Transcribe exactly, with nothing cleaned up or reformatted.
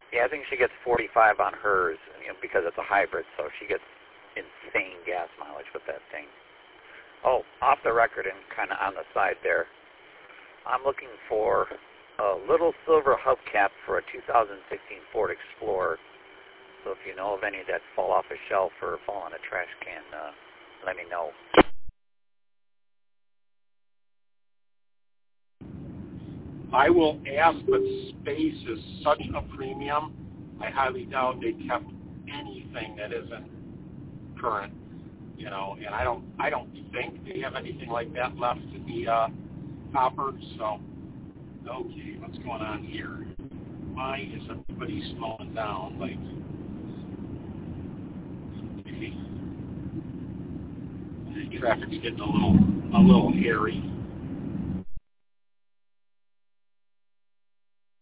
Yeah, I think she gets forty-five on hers, you know, because it's a hybrid, so she gets insane gas mileage with that thing. Oh, off the record and kind of on the side there, I'm looking for a little silver hubcap for a two thousand sixteen Ford Explorer. So if you know of any that fall off a shelf or fall in a trash can, uh, let me know. I will ask, but space is such a premium, I highly doubt they kept anything that isn't current, you know, and I don't I don't think they have anything like that left in the uh, hopper, so, okay, what's going on here? Why is everybody slowing down? Like, okay, the traffic's getting a little, a little hairy.